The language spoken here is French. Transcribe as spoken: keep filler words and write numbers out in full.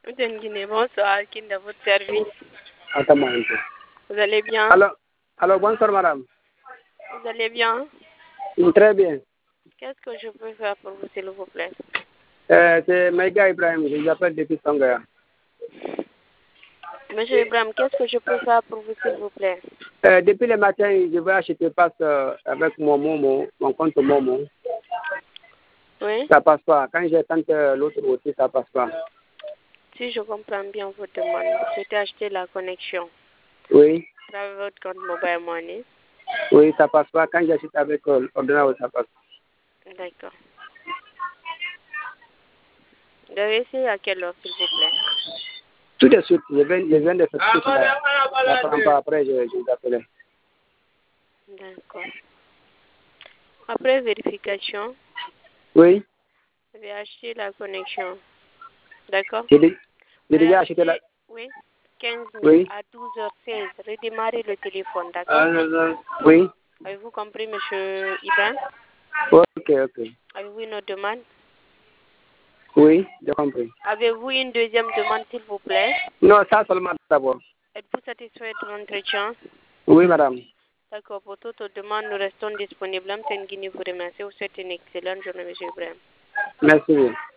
Guinée, bonsoir, qui est à votre service. Attends un peu. Vous allez bien? Alors, alors, bonsoir madame. Vous allez bien? Très bien. Qu'est-ce que je peux faire pour vous, s'il vous plaît? Euh, c'est Maïga Ibrahim, je vous appelle depuis Sangaya. Monsieur Ibrahim, qu'est-ce que je peux faire pour vous, s'il vous plaît? Euh, depuis le matin, je vais acheter passe euh, avec mon Momo, mon compte Momo. Oui? Ça passe pas. Quand j'ai tenté l'autre aussi, ça passe pas. Si je comprends bien votre demande, vous souhaitez acheter la connexion. Oui. À travers votre compte Mobile Money. Oui, ça passe pas. Quand j'achète avec euh, l'ordinateur, ça passe. D'accord. Vous devez essayer à quelle heure, s'il vous plaît? Tout de suite, je viens, je viens de faire tout ça. Ça prend pas après, je, je vous appelle. D'accord. Après vérification, Oui. vous devez acheter la connexion. D'accord? J'ai dé- j'ai Vous déjà acheter, acheté la... oui, quinze mille Oui. à douze heures seize. Redémarrez le téléphone, d'accord? Oui. Avez-vous compris, monsieur Ibrahim? Ok, ok. Avez-vous une autre demande? Oui, j'ai compris. Avez-vous une deuxième demande, s'il vous plaît? Non, ça seulement d'abord. Êtes-vous satisfait de l'entretien? Oui, madame. D'accord. Pour toute autre demande, nous restons disponibles. Guinée vous remercie. Vous souhaite une excellente journée, monsieur Ibrahim. Merci.